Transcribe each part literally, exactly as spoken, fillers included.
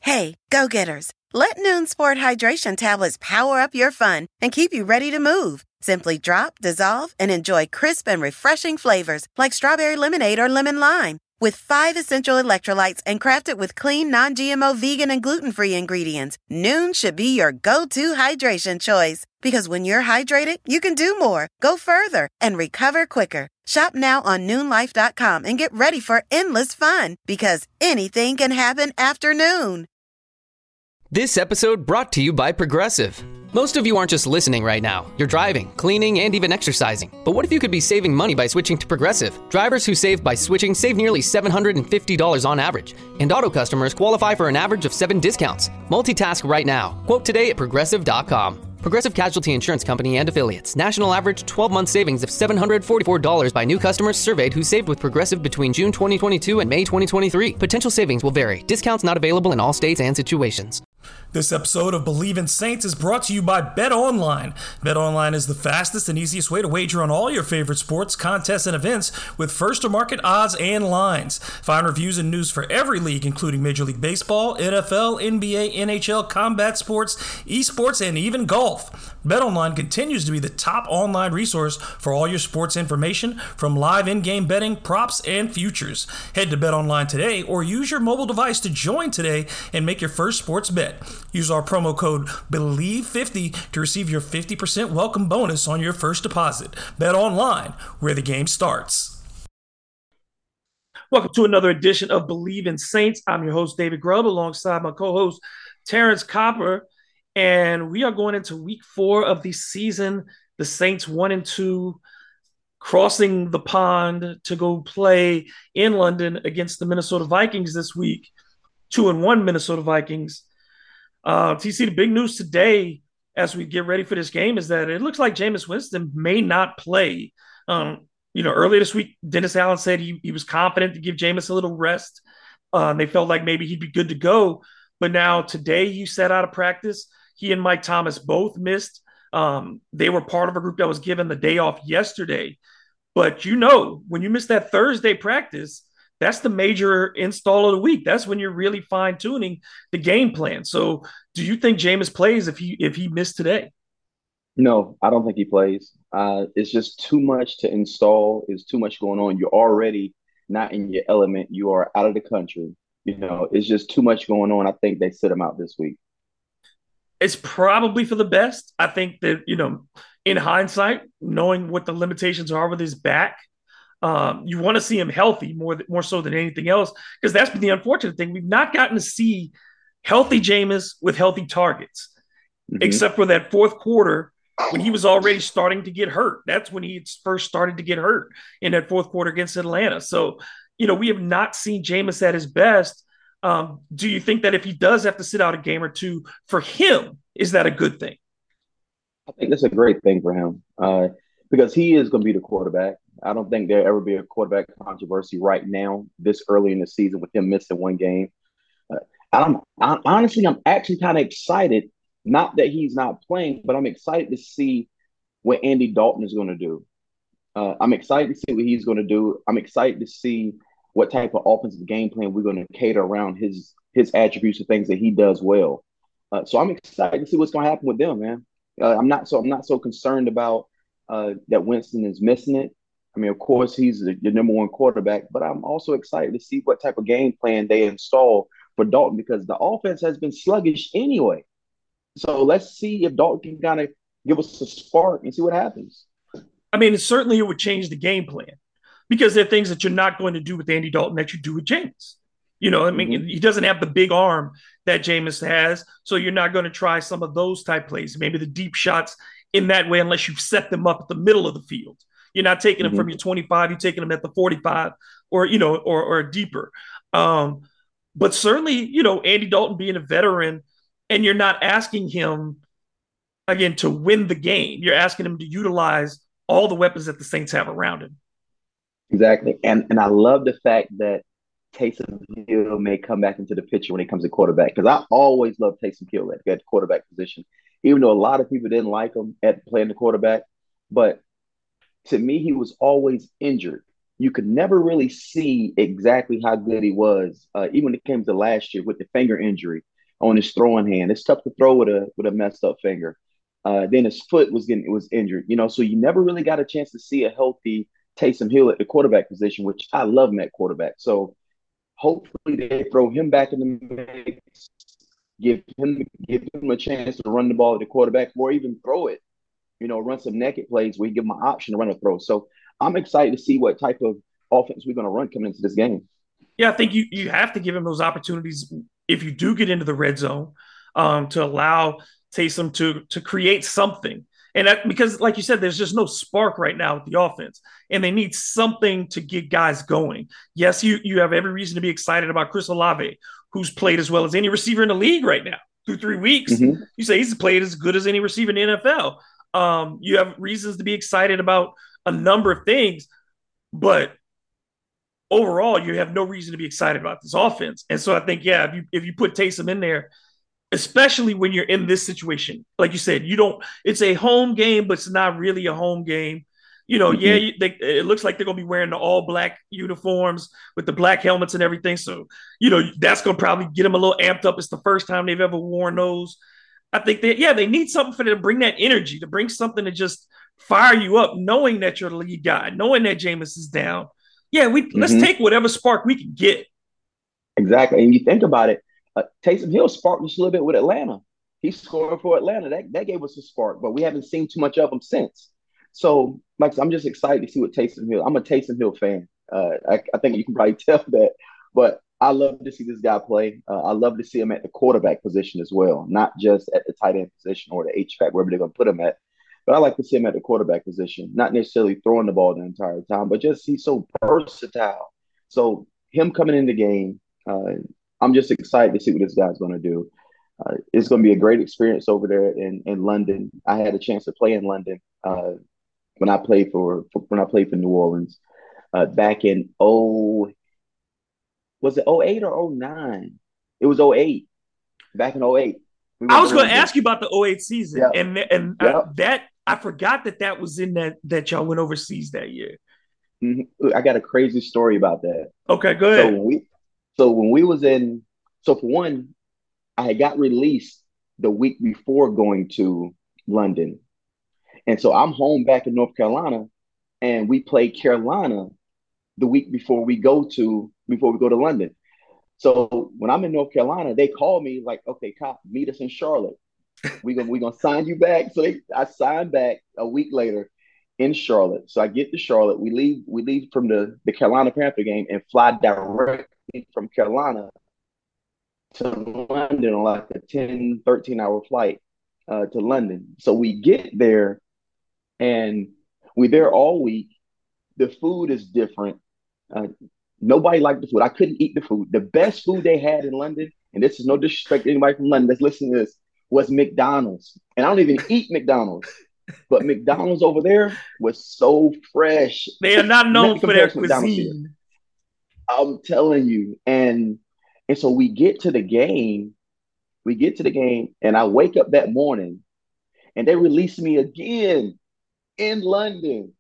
Hey, go-getters, let Noon Sport Hydration tablets power up your fun and keep you ready to move. Simply drop, dissolve, and enjoy crisp and refreshing flavors like strawberry lemonade or lemon lime. With five essential electrolytes and crafted with clean, non-G M O, vegan, and gluten-free ingredients, Noon should be your go-to hydration choice. Because when you're hydrated, you can do more, go further, and recover quicker. Shop now on noon life dot com and get ready for endless fun. Because anything can happen after noon. This episode brought to you by Progressive. Most of you aren't just listening right now. You're driving, cleaning, and even exercising. But what if you could be saving money by switching to Progressive? Drivers who save by switching save nearly seven hundred fifty dollars on average. And auto customers qualify for an average of seven discounts. Multitask right now. Quote today at progressive dot com. Progressive Casualty Insurance Company and Affiliates. National average twelve-month savings of seven hundred forty-four dollars by new customers surveyed who saved with Progressive between June twenty twenty-two and May twenty twenty-three. Potential savings will vary. Discounts not available in all states and situations. This episode of Believe in Saints is brought to you by BetOnline. BetOnline is the fastest and easiest way to wager on all your favorite sports, contests, and events with first-to-market odds and lines. Find reviews and news for every league, including Major League Baseball, N F L, N B A, N H L, combat sports, esports, and even golf. BetOnline continues to be the top online resource for all your sports information, from live in-game betting, props, and futures. Head to BetOnline today or use your mobile device to join today and make your first sports bet. Use our promo code believe fifty to receive your fifty percent welcome bonus on your first deposit. BetOnline, where the game starts. Welcome to another edition of Believe in Saints. I'm your host, David Grubb, alongside my co-host, Terrence Copper. And we are going into week four of the season. The Saints one and two, crossing the pond to go play in London against the Minnesota Vikings this week. Two and one Minnesota Vikings. Uh, T C, the big news today as we get ready for this game is that it looks like Jameis Winston may not play. Um, you know, earlier this week, Dennis Allen said he, he was confident to give Jameis a little rest. Uh, they felt like maybe he'd be good to go. But now today he sat out of practice. He and Mike Thomas both missed. Um, they were part of a group that was given the day off yesterday. But you know, when you miss that Thursday practice, that's the major install of the week. That's when you're really fine-tuning the game plan. So do you think Jameis plays if he if he missed today? No, I don't think he plays. Uh, it's just too much to install. It's too much going on. You're already not in your element. You are out of the country. You know, it's just too much going on. I think they sit him out this week. It's probably for the best. I think that, you know, in hindsight, knowing what the limitations are with his back, Um, you want to see him healthy more, more so than anything else, because that's been the unfortunate thing. We've not gotten to see healthy Jameis with healthy targets, mm-hmm. except for that fourth quarter when he was already starting to get hurt. That's when he first started to get hurt in that fourth quarter against Atlanta. So, you know, we have not seen Jameis at his best. Um, do you think that if he does have to sit out a game or two for him, is that a good thing? I think that's a great thing for him uh, because he is going to be the quarterback. I don't think there'll ever be a quarterback controversy right now, this early in the season, with him missing one game. Uh, I'm I, honestly, I'm actually kind of excited. Not that he's not playing, but I'm excited to see what Andy Dalton is going to do. Uh, I'm excited to see what he's going to do. I'm excited to see what type of offensive game plan we're going to cater around his his attributes and things that he does well. Uh, so I'm excited to see what's going to happen with them, man. Uh, I'm not so I'm not so concerned about uh, that Winston is missing it. I mean, of course, he's the, the number one quarterback, but I'm also excited to see what type of game plan they install for Dalton because the offense has been sluggish anyway. So let's see if Dalton can kind of give us a spark and see what happens. I mean, certainly it would change the game plan because there are things that you're not going to do with Andy Dalton that you do with Jameis. You know, I mean, mm-hmm. he doesn't have the big arm that Jameis has, so you're not going to try some of those type plays, maybe the deep shots in that way unless you set them up at the middle of the field. You're not taking them mm-hmm. from your twenty-five, you're taking them at the forty-five or, you know, or, or deeper. Um, but certainly, you know, Andy Dalton being a veteran and you're not asking him, again, to win the game. You're asking him to utilize all the weapons that the Saints have around him. Exactly. And and I love the fact that Taysom Hill may come back into the picture when it comes to quarterback because I always love Taysom Hill at the quarterback position, even though a lot of people didn't like him at playing the quarterback. But to me, he was always injured. You could never really see exactly how good he was, uh, even when it came to last year with the finger injury. on his throwing hand. It's tough to throw with a with a messed up finger. Uh, then his foot was getting was injured, you know, so you never really got a chance to see a healthy Taysom Hill at the quarterback position, which I love him at quarterback. So hopefully they throw him back in the mix, give him give him a chance to run the ball at the quarterback, or even throw it, you know, run some naked plays where you give him an option to run a throw. So I'm excited to see what type of offense we're going to run coming into this game. Yeah, I think you you have to give him those opportunities if you do get into the red zone, um, to allow Taysom to to create something. And that, because like you said, there's just no spark right now with the offense, and they need something to get guys going. Yes, you you have every reason to be excited about Chris Olave, who's played as well as any receiver in the league right now through three weeks. Mm-hmm. You say he's played as good as any receiver in the N F L. Um, you have reasons to be excited about a number of things, but overall, you have no reason to be excited about this offense. And so I think, yeah, if you if you put Taysom in there, especially when you're in this situation, like you said, you don't, it's a home game, but it's not really a home game. You know, mm-hmm. yeah, you, they, it looks like they're going to be wearing the all black uniforms with the black helmets and everything. So, you know, that's going to probably get them a little amped up. It's the first time they've ever worn those. I think that, yeah, they need something for them to bring that energy, to bring something to just fire you up, knowing that you're the lead guy, knowing that Jameis is down. Yeah, we mm-hmm. let's take whatever spark we can get. Exactly. And you think about it, Uh, Taysom Hill sparked us a little bit with Atlanta. He scored for Atlanta. That that gave us a spark, but we haven't seen too much of him since. So, like, I'm just excited to see what Taysom Hill. I'm a Taysom Hill fan. Uh, I, I think you can probably tell that. But I love to see this guy play. Uh, I love to see him at the quarterback position as well, not just at the tight end position or the H-back, wherever they're going to put him at. But I like to see him at the quarterback position, not necessarily throwing the ball the entire time, but just he's so versatile. So him coming in the game, uh, I'm just excited to see what this guy's going to do. Uh, it's going to be a great experience over there in, in London. I had a chance to play in London uh, when I played for, for when I played for New Orleans uh, back in oh was it oh eight or oh nine? It was oh eight. Back in oh eight. We I was going to ask you about the oh eight season, yep. and and yep. I, that I forgot that that was in that that y'all went overseas that year. Mm-hmm. I got a crazy story about that. Okay, go ahead. So when we So when we was in, so for one, I had got released the week before going to London. And so I'm home back in North Carolina, and we played Carolina the week before we go to, before we go to London. So when I'm in North Carolina, they call me like, okay, cop, meet us in Charlotte. We're going we gonna sign you back. So they, I signed back a week later in Charlotte. So I get to Charlotte. We leave, we leave from the, the Carolina Panther game and fly directly from Carolina to London on like a ten, thirteen hour flight uh, to London. So we get there and we're there all week. The food is different. Uh, nobody liked the food. I couldn't eat the food. The best food they had in London, and this is no disrespect to anybody from London that's listening to this, was McDonald's. And I don't even eat McDonald's. But McDonald's over there was so fresh. They are not known for their cuisine. I'm telling you. And and so we get to the game. We get to the game, and I wake up that morning, and they release me again in London.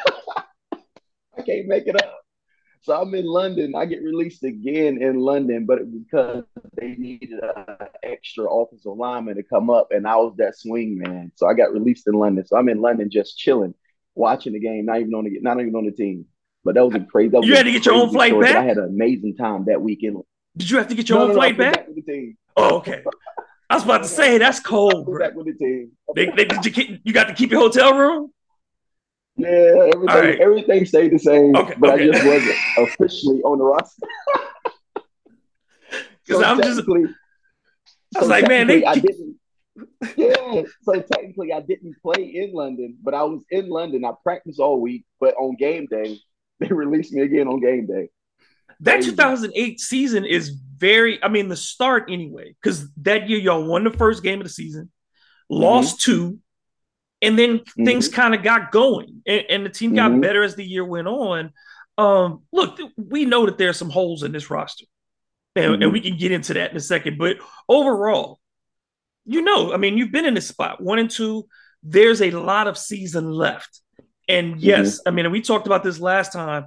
I can't make it up. So I'm in London. I get released again in London, but it was because they needed an extra offensive lineman to come up, and I was that swing man. So I got released in London. So I'm in London just chilling, watching the game, not even on the not even on the team. But that was a crazy. That was you had to get your own flight back. I had an amazing time that weekend. Did you have to get your no, own no, flight no, back? back with the team. Oh, okay. I was about to say that's cold, bro. Back with the team. They, they, did you, keep, you got to keep your hotel room? Yeah, everything, right. everything stayed the same, okay, but okay. I just wasn't officially on the roster. Because so I'm just, I was so like, man, they I didn't. Yeah, so technically I didn't play in London, but I was in London. I practiced all week, but on game day, they released me again on game day. That Crazy. two thousand eight season is very, I mean, the start anyway, because that year y'all won the first game of the season, lost mm-hmm. two. And then mm-hmm. things kind of got going, and, and the team got mm-hmm. better as the year went on. Um, look, we know that there are some holes in this roster, and, mm-hmm. and we can get into that in a second. But overall, you know, I mean, you've been in this spot, one and two. There's a lot of season left. And yes, mm-hmm. I mean, we talked about this last time.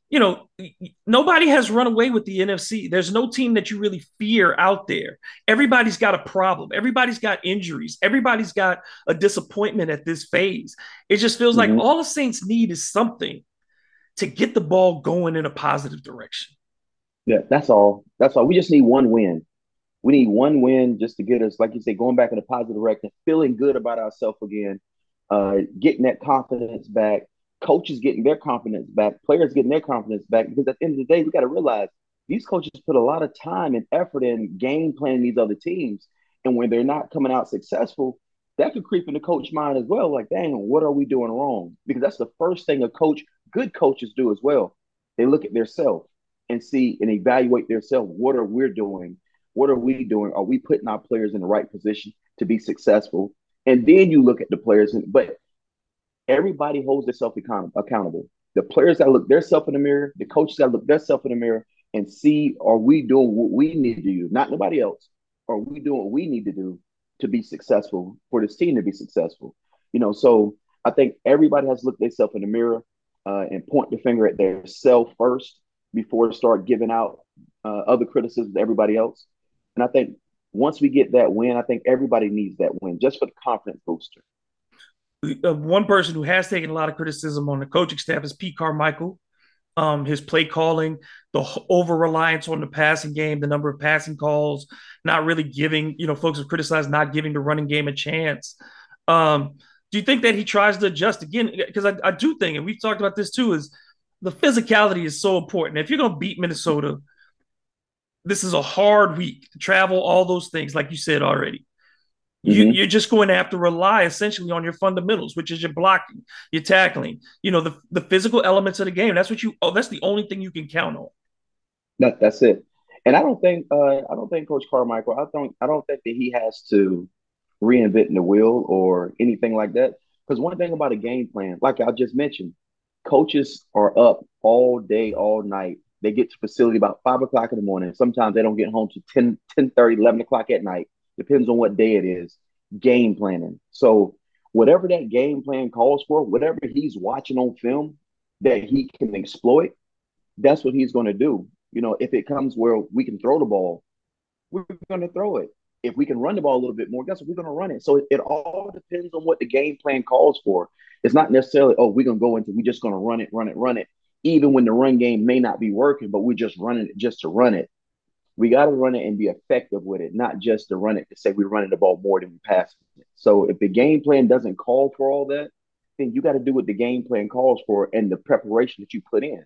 you know, nobody has run away with the N F C. There's no team that you really fear out there. Everybody's got a problem. Everybody's got injuries. Everybody's got a disappointment at this phase. It just feels like Mm-hmm. all the Saints need is something to get the ball going in a positive direction. Yeah, that's all. That's all. We just need one win. We need one win just to get us, like you say, going back in a positive direction, feeling good about ourselves again, uh, getting that confidence back, coaches getting their confidence back, players getting their confidence back. Because at the end of the day, we got to realize these coaches put a lot of time and effort in game planning these other teams. And when they're not coming out successful, that could creep in the coach mind as well. Like, dang, what are we doing wrong? Because that's the first thing a coach, good coaches do as well. They look at their self and see and evaluate their self. What are we doing? What are we doing? Are we putting our players in the right position to be successful? And then you look at the players, and, but everybody holds themselves account- accountable. The players that look themselves in the mirror, the coaches that look themselves in the mirror and see, are we doing what we need to do? Not nobody else. Are we doing what we need to do to be successful, for this team to be successful? You know, so I think everybody has to look themselves in the mirror uh, and point the finger at their self first before start giving out uh, other criticisms to everybody else. And I think once we get that win, I think everybody needs that win just for the confidence booster. Uh, one person who has taken a lot of criticism on the coaching staff is Pete Carmichael. Um, his play calling, the over reliance on the passing game, the number of passing calls, not really giving, you know, folks have criticized not giving the running game a chance. Um, do you think that he tries to adjust again? Because I, I do think, and we've talked about this too, is the physicality is so important. If you're going to beat Minnesota, this is a hard week to travel, all those things, like you said already. You, Mm-hmm. you're just going to have to rely essentially on your fundamentals, which is your blocking, your tackling, you know, the, the physical elements of the game. That's what you, oh, that's the only thing you can count on. That, that's it. And I don't think uh, I don't think Coach Carmichael. I don't I don't think that he has to reinvent the wheel or anything like that. Because one thing about a game plan, like I just mentioned, coaches are up all day, all night. They get to facility about five o'clock in the morning. Sometimes they don't get home to ten, ten thirty, eleven o'clock at night. Depends on what day it is. Game planning. So whatever that game plan calls for, whatever he's watching on film that he can exploit, that's what he's going to do. You know, if it comes where we can throw the ball, we're going to throw it. If we can run the ball a little bit more, guess what? We're going to run it. So it, it all depends on what the game plan calls for. It's not necessarily, oh, we're going to go into, we're just going to run it, run it, run it. Even when the run game may not be working, but we're just running it just to run it. We got to run it and be effective with it, not just to run it to say we're running the ball more than we pass it. So if the game plan doesn't call for all that, then you got to do what the game plan calls for and the preparation that you put in.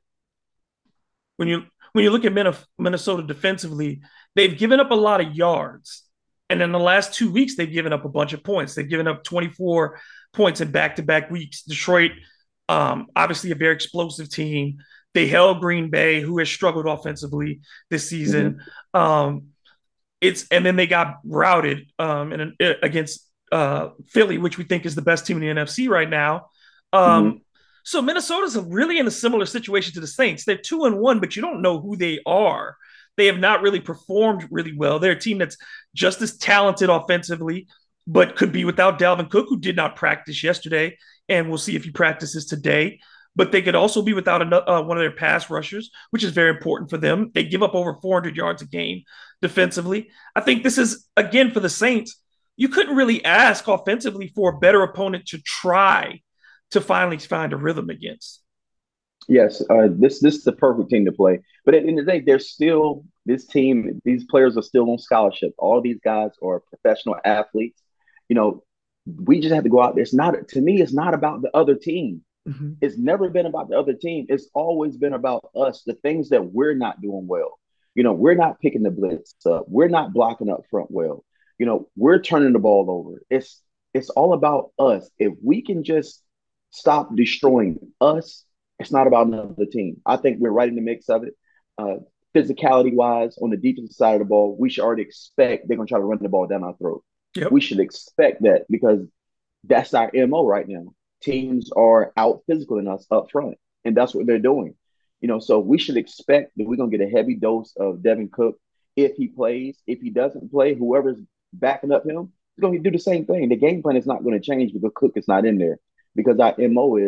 When you when you look at Minnesota defensively, they've given up a lot of yards. And in the last two weeks, they've given up a bunch of points. They've given up twenty-four points in back-to-back weeks. Detroit, um, obviously a very explosive team. They held Green Bay, who has struggled offensively this season. Mm-hmm. Um, it's and then they got routed um, in an, against uh, Philly, which we think is the best team in the N F C right now. Um, mm-hmm. So Minnesota's really in a similar situation to the Saints. They're two and one, but you don't know who they are. They have not really performed really well. They're a team that's just as talented offensively, but could be without Dalvin Cook, who did not practice yesterday, and we'll see if he practices today. But they could also be without another, uh, one of their pass rushers, which is very important for them. They give up over four hundred yards a game defensively. I think this is, again, for the Saints, you couldn't really ask offensively for a better opponent to try to finally find a rhythm against. Yes, uh, this this is the perfect team to play. But at the end of the day, they're still this team. These players are still on scholarship. All these guys are professional athletes. You know, we just have to go out there. It's not to me. It's not about the other team. Mm-hmm. It's never been about the other team. It's always been about us. The things that we're not doing well. You know, we're not picking the blitz up. We're not blocking up front well. You know, we're turning the ball over. It's it's all about us. If we can just stop destroying us, it's not about another team. I think we're right in the mix of it. Uh, physicality wise, on the defensive side of the ball, we should already expect they're going to try to run the ball down our throat. Yep. We should expect that because that's our M O right now. Teams are out physical in us up front, and that's what they're doing. You know, so we should expect that we're going to get a heavy dose of Dalvin Cook if he plays. If he doesn't play, whoever's backing up him is going to do the same thing. The game plan is not going to change because Cook is not in there because our M O is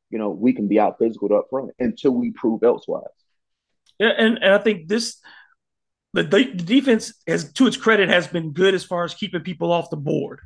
you know, we can be out physical up front until we prove elsewise. Yeah, and, and I think this the, the defense has, to its credit, has been good as far as keeping people off the board.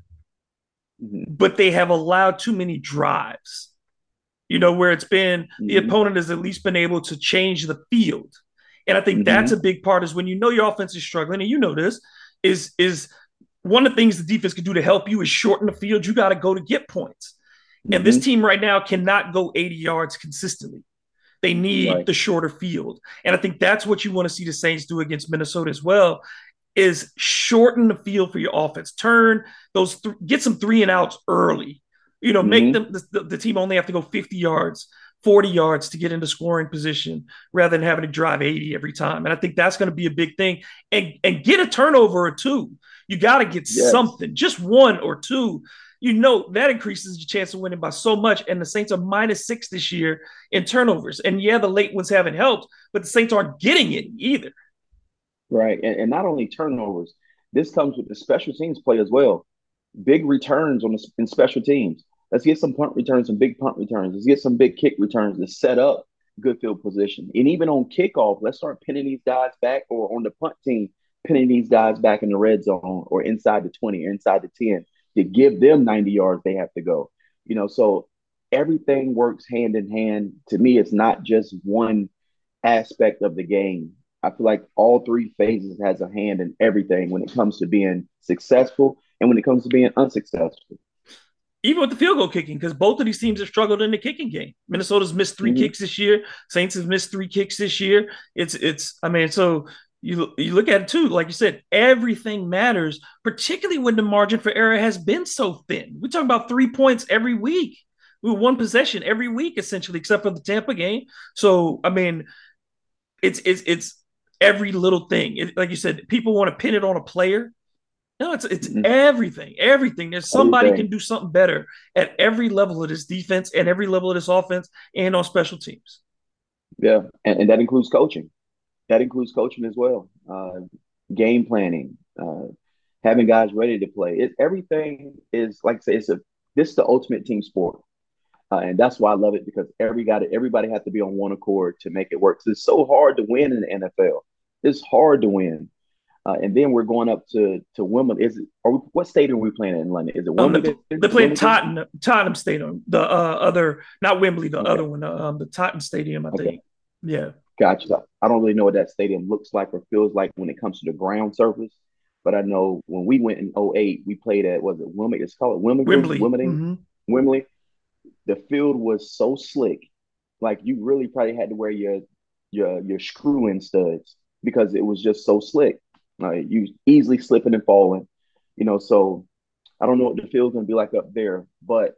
Mm-hmm. But they have allowed too many drives. You know, where it's been mm-hmm. the opponent has at least been able to change the field. And I think mm-hmm. that's a big part is when you know your offense is struggling, and you know this, is is one of the things the defense can do to help you is shorten the field. You got to go to get points. Mm-hmm. And this team right now cannot go eighty yards consistently. They need right. the shorter field. And I think that's what you want to see the Saints do against Minnesota as well, is shorten the field for your offense. Turn those, th- get some three and outs early. You know, mm-hmm. make them the, the team only have to go fifty yards, forty yards to get into scoring position rather than having to drive eighty every time. And I think that's going to be a big thing. And, and get a turnover or two. You got to get yes. something, just one or two. You know, that increases your chance of winning by so much. And the Saints are minus six this year in turnovers. And yeah, the late ones haven't helped, but the Saints aren't getting it either. Right. And, and not only turnovers, this comes with the special teams play as well. Big returns on the, in special teams. Let's get some punt returns, some big punt returns. Let's get some big kick returns to set up good field position. And even on kickoff, let's start pinning these guys back, or on the punt team, pinning these guys back in the red zone or inside the twenty or inside the ten to give them ninety yards they have to go. You know, so everything works hand in hand. To me, it's not just one aspect of the game. I feel like all three phases has a hand in everything when it comes to being successful and when it comes to being unsuccessful. Even with the field goal kicking, because both of these teams have struggled in the kicking game. Minnesota's missed three mm-hmm. kicks this year. Saints have missed three kicks this year. It's, it's. I mean, so you you look at it too. Like you said, everything matters, particularly when the margin for error has been so thin. We're talking about three points every week. We were one possession every week, essentially, except for the Tampa game. So, I mean, it's it's it's every little thing. It, like you said, people want to pin it on a player. No, it's it's mm-hmm. everything, everything. There's somebody everything. Can do something better at every level of this defense and every level of this offense and on special teams. Yeah, and, and that includes coaching. That includes coaching as well. Uh, game planning, uh, having guys ready to play. It, everything is, like I say, it's a this is the ultimate team sport, uh, and that's why I love it, because every guy, everybody has to be on one accord to make it work. It's so hard to win in the N F L. It's hard to win. Uh, and then we're going up to to Wimbledon. Is it? Are we, what stadium are we playing in London? Is it Wimbledon? Um, they're playing Tottenham, Tottenham Stadium. The uh, other, not Wembley, the okay. other one, uh, um, the Tottenham Stadium, I okay. think. Yeah. Gotcha. I don't really know what that stadium looks like or feels like when it comes to the ground surface, but I know when we went in oh eight, we played at, was it Wimbledon? It's called Wimbledon. Wembley. Wimbledon. Mm-hmm. Wembley. The field was so slick, like you really probably had to wear your your your screw-in studs because it was just so slick. Uh, you easily slipping and falling, you know. So I don't know what the field's gonna be like up there, but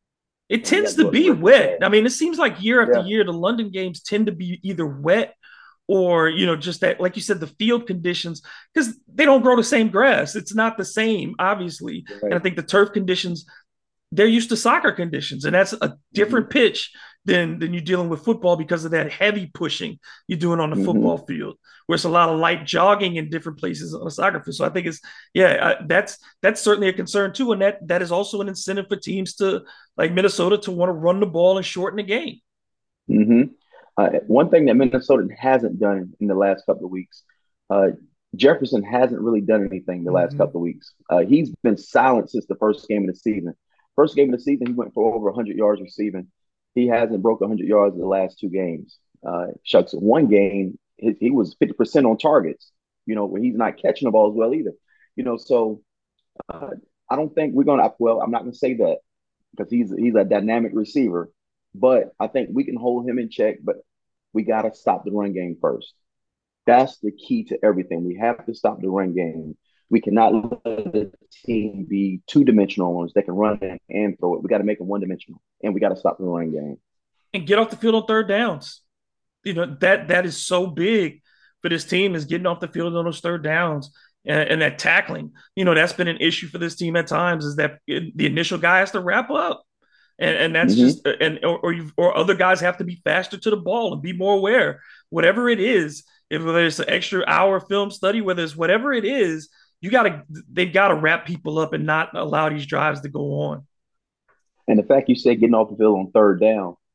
it tends to be wet. I mean, it seems like year after yeah. year, the London games tend to be either wet or, you know, just that, like you said, the field conditions, because they don't grow the same grass. It's not the same, obviously. Right. And I think the turf conditions, they're used to soccer conditions, and that's a different mm-hmm. pitch than than you're dealing with football because of that heavy pushing you're doing on the mm-hmm. football field, where it's a lot of light jogging in different places on a soccer field. So I think it's, yeah, uh, that's that's certainly a concern too, and that that is also an incentive for teams to, like Minnesota, to want to run the ball and shorten the game. Mm-hmm. Uh, one thing that Minnesota hasn't done in the last couple of weeks, uh, Jefferson hasn't really done anything the last mm-hmm. couple of weeks. Uh, he's been silent since the first game of the season. First game of the season, he went for over one hundred yards receiving. He hasn't broke one hundred yards in the last two games. Uh, shucks, one game, he, he was fifty percent on targets, you know, where he's not catching the ball as well either. You know, so uh, I don't think we're going to, well, I'm not going to say that because he's, he's a dynamic receiver, but I think we can hold him in check, but we got to stop the run game first. That's the key to everything. We have to stop the run game. We cannot let the team be two-dimensional ones that can run and throw it. We got to make them one-dimensional, and we got to stop the run game. And get off the field on third downs. You know, that that is so big for this team, is getting off the field on those third downs and, and that tackling. You know, that's been an issue for this team at times, is that it, the initial guy has to wrap up. And, and that's mm-hmm. just – and or or, you, or other guys have to be faster to the ball and be more aware. Whatever it is, if whether it's an extra hour film study, whether it's whatever it is, you got to, they've got to wrap people up and not allow these drives to go on. And the fact you said getting off the field on third down,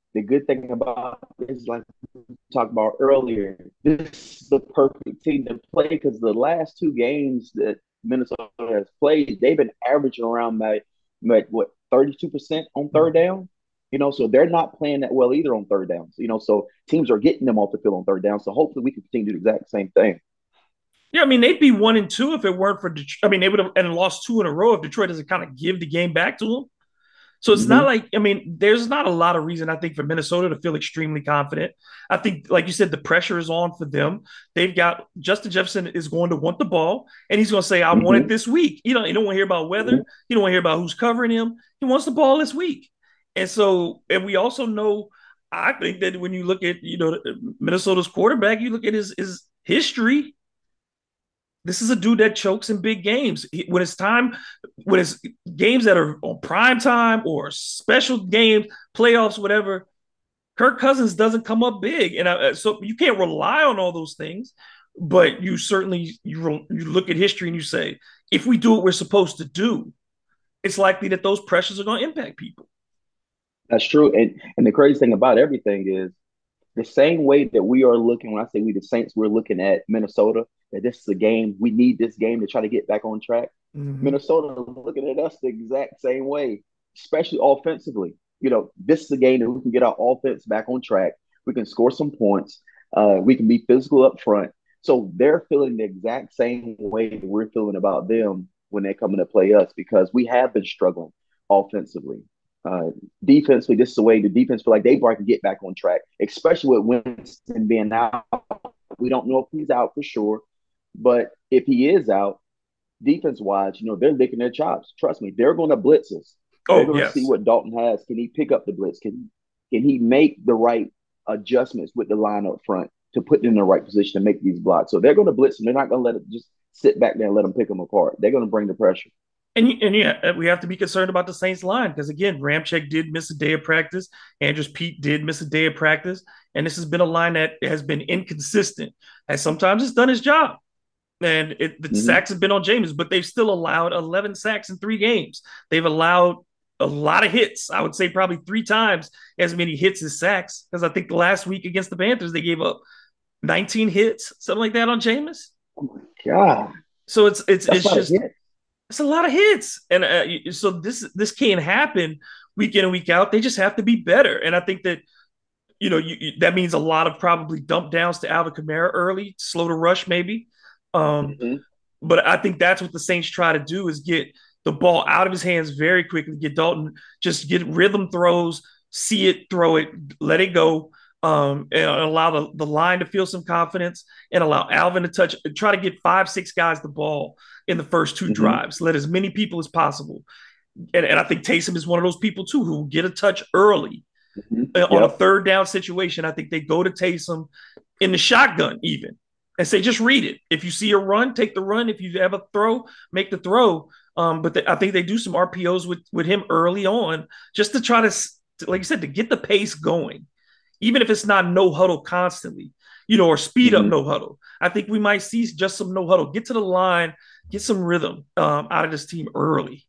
the good thing about this, like we talked about earlier, this is the perfect team to play because the last two games that Minnesota has played, they've been averaging around my, my what thirty-two percent on third down. You know, so they're not playing that well either on third downs. You know, so teams are getting them off the field on third down. So hopefully we can continue to do the exact same thing. Yeah, I mean, they'd be one and two if it weren't for Detroit. I mean, they would have and lost two in a row if Detroit doesn't kind of give the game back to them. So it's not Mm-hmm. like, I mean, there's not a lot of reason, I think, for Minnesota to feel extremely confident. I think, like you said, the pressure is on for them. They've got Justin Jefferson is going to want the ball, and he's going to say, I want it Mm-hmm. this week. You know, you don't want to hear about weather. You don't want to hear about who's covering him. He wants the ball this week. And so, and we also know, I think that when you look at, you know, Minnesota's quarterback, you look at his, his history. This is a dude that chokes in big games. When it's time, when it's games that are on prime time or special games, playoffs, whatever, Kirk Cousins doesn't come up big, and I, so you can't rely on all those things. But you certainly you you look at history and you say, if we do what we're supposed to do, it's likely that those pressures are going to impact people. That's true. And and the crazy thing about everything is the same way that we are looking, when I say we the Saints, we're looking at Minnesota, that this is a game, we need this game to try to get back on track. Mm-hmm. Minnesota is looking at us the exact same way, especially offensively. You know, this is a game that we can get our offense back on track. We can score some points. Uh, we can be physical up front. So they're feeling the exact same way that we're feeling about them when they're coming to play us because we have been struggling offensively. Uh, Defensively, this is the way the defense feel like they probably can get back on track, especially with Winston being out. We don't know if he's out for sure, but if he is out, defense wise, you know, they're licking their chops. Trust me, they're going to blitz us. They're Oh going to see yes, what Dalton has. Can he pick up the blitz? Can can he make the right adjustments with the line up front to put them in the right position to make these blocks? So they're going to blitz them. They're not going to let it just sit back there and let them pick them apart. They're going to bring the pressure. and and yeah, we have to be concerned about the Saints line because again, Ramczyk did miss a day of practice. Andrus Peat did miss a day of practice, and this has been a line that has been inconsistent. And sometimes it's done its job. And it, the Mm-hmm. sacks have been on Jameis, but they've still allowed eleven sacks in three games. They've allowed a lot of hits. I would say probably three times as many hits as sacks. Because I think last week against the Panthers, they gave up nineteen hits, something like that on Jameis. Oh my God. So it's it's That's it's not a just hit. it's a lot of hits, and uh, so this this can't happen week in and week out. They just have to be better, and I think that you know you, you, that means a lot of probably dump downs to Alvin Kamara early, slow to rush maybe. Um, Mm-hmm. But I think that's what the Saints try to do is get the ball out of his hands very quickly, get Dalton, just get rhythm throws, see it, throw it, let it go, um, and allow the, the line to feel some confidence and allow Alvin to touch, try to get five, six guys the ball in the first two Mm-hmm. drives, let as many people as possible. And, and I think Taysom is one of those people too who will get a touch early Mm-hmm. uh, on a Yep. third down situation. I think they go to Taysom in the shotgun even and say, just read it. If you see a run, take the run. If you have a throw, make the throw. Um, but the, I think they do some R P Os with, with him early on just to try to, like you said, to get the pace going, even if it's not no huddle constantly, you know, or speed up Mm-hmm. no huddle. I think we might see just some no huddle, get to the line, get some rhythm um, out of this team early.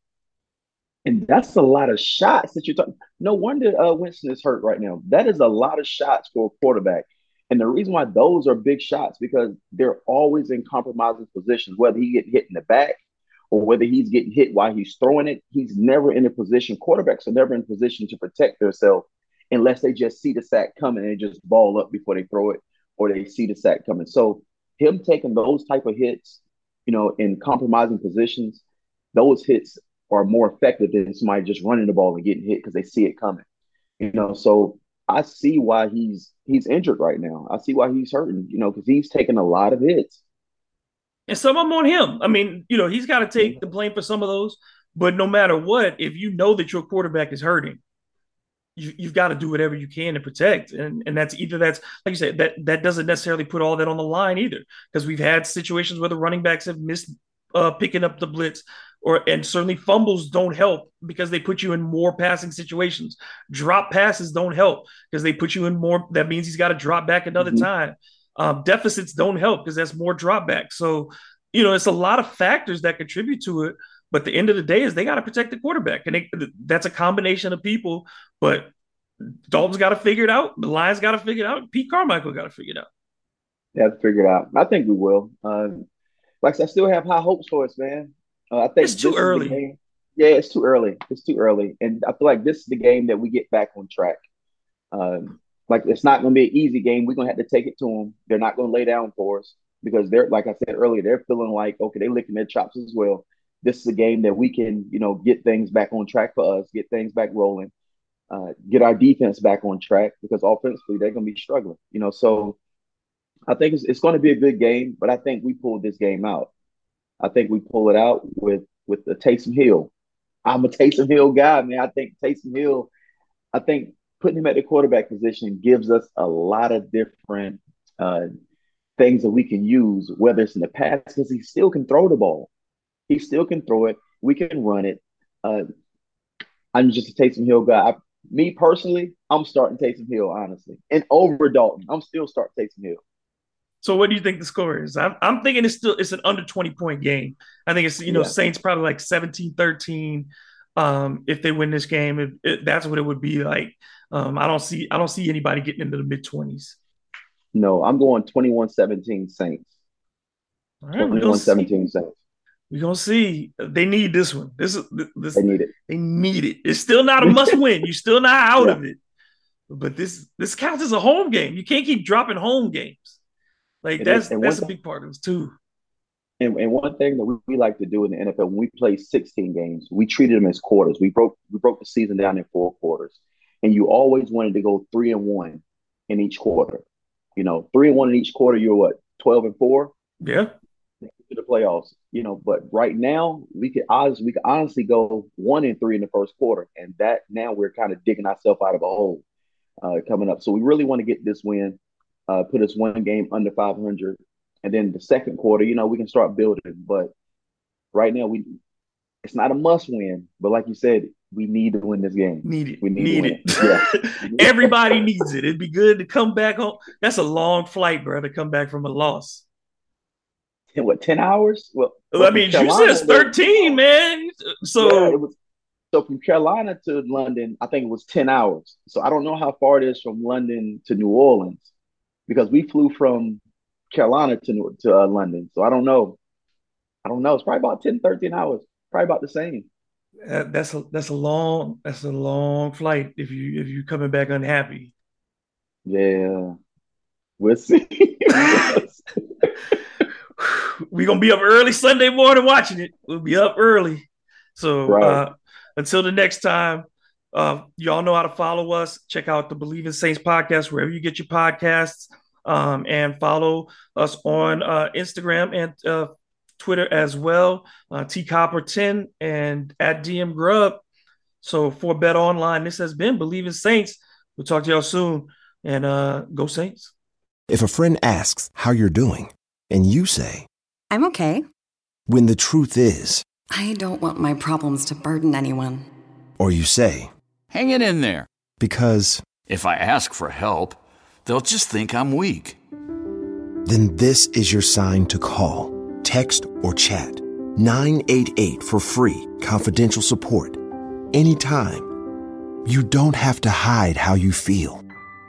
And that's a lot of shots that you're talking. No wonder uh, Winston is hurt right now. That is a lot of shots for a quarterback. And the reason why those are big shots because they're always in compromising positions, whether he get hit in the back or whether he's getting hit while he's throwing it. He's never in a position. Quarterbacks are never in a position to protect themselves unless they just see the sack coming and just ball up before they throw it or they see the sack coming. So him taking those type of hits, you know, in compromising positions, those hits are more effective than somebody just running the ball and getting hit because they see it coming. You know, so I see why he's he's injured right now. I see why he's hurting, you know, because he's taking a lot of hits. And some of them on him. I mean, you know, he's got to take the blame for some of those. But no matter what, if you know that your quarterback is hurting, you, you've got to do whatever you can to protect. And and that's either that's like you said, that that doesn't necessarily put all that on the line either. Because we've had situations where the running backs have missed uh, picking up the blitz, or and certainly fumbles don't help because they put you in more passing situations. Drop passes don't help because they put you in more. That means he's got to drop back another Mm-hmm. time. Um, deficits don't help because that's more dropbacks. So, you know, it's a lot of factors that contribute to it. But the end of the day is they got to protect the quarterback, and they, that's a combination of people. But Dalton's got to figure it out. The Lions got to figure it out. Pete Carmichael got to figure it out. They have to figure it out. I think we will. Uh, like I still have high hopes for us, man. Uh, I think it's too early. Game. Yeah, it's too early. It's too early, and I feel like this is the game that we get back on track. Um, like it's not going to be an easy game. We're going to have to take it to them. They're not going to lay down for us because they're, like I said earlier, they're feeling like okay, they're licking their chops as well. This is a game that we can, you know, get things back on track for us, get things back rolling, uh, get our defense back on track because offensively they're going to be struggling. You know, so I think it's, it's going to be a good game, but I think we pulled this game out. I think we pull it out with with the Taysom Hill. I'm a Taysom Hill guy, man. I think Taysom Hill, I think putting him at the quarterback position gives us a lot of different uh, things that we can use, whether it's in the pass, because he still can throw the ball. He still can throw it. We can run it. Uh, I'm just a Taysom Hill guy. I, me personally, I'm starting Taysom Hill, honestly. And over Dalton, I'm still starting Taysom Hill. So what do you think the score is? I'm, I'm thinking it's still it's an under twenty point game. I think it's, you know, yeah. Saints probably like seventeen thirteen. Um, if they win this game, it, it, that's what it would be like. Um, I don't see I don't see anybody getting into the mid twenties. No, I'm going twenty-one seventeen Saints. All right, twenty-one seventeen Saints. We're gonna see. They need this one. This is this. They need it. They need it. It's still not a must win. You're still not out yeah. of it. But this this counts as a home game. You can't keep dropping home games. Like, that's and that's a big part of this, too. And, and one thing that we, we like to do in the N F L, when we play sixteen games, we treated them as quarters. We broke we broke the season down in four quarters. And you always wanted to go three and one in each quarter. You know, three and one in each quarter, you're what, twelve and four? Yeah. To the playoffs. You know, but right now, we could honestly, we could honestly go one and three in the first quarter. And that now we're kind of digging ourselves out of a hole uh, coming up. So we really want to get this win. Uh, put us one game under five hundred. And then the second quarter, you know, we can start building. But right now, we it's not a must win. But like you said, we need to win this game. Need it. We need, need it. Yeah. Everybody needs it. It'd be good to come back home. That's a long flight, bro, to come back from a loss. In what, ten hours? Well, well I mean, Carolina, you said it's thirteen, man. So, yeah, it was, so from Carolina to London, I think it was ten hours. So I don't know how far it is from London to New Orleans. Because we flew from Carolina to to uh, London. So I don't know. I don't know. It's probably about ten, thirteen hours. Probably about the same. Uh, that's a that's a long that's a long flight if you if you're coming back unhappy. Yeah. We'll see. We're gonna be up early Sunday morning watching it. We'll be up early. So right. uh, until the next time. Uh, y'all know how to follow us. Check out the Believe in Saints podcast wherever you get your podcasts, um, and follow us on uh, Instagram and uh, Twitter as well. Uh, T Copper ten and at D M Grub. So for Bet Online, this has been Believe in Saints. We'll talk to y'all soon, and uh, go Saints. If a friend asks how you're doing, and you say, "I'm okay," when the truth is, I don't want my problems to burden anyone. Or you say, "Hang it in there." Because if I ask for help, they'll just think I'm weak. Then this is your sign to call, text, or chat nine eight eight for free, confidential support. Anytime. You don't have to hide how you feel.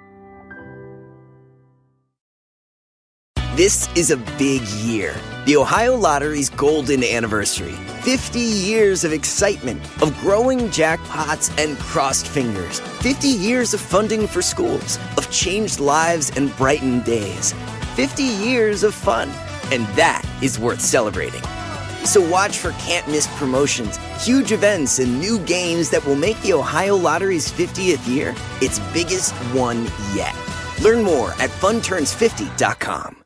This is a big year. The Ohio Lottery's golden anniversary. fifty years of excitement, of growing jackpots and crossed fingers. fifty years of funding for schools, of changed lives and brightened days. fifty years of fun, and that is worth celebrating. So watch for can't-miss promotions, huge events, and new games that will make the Ohio Lottery's fiftieth year its biggest one yet. Learn more at fun turns fifty dot com.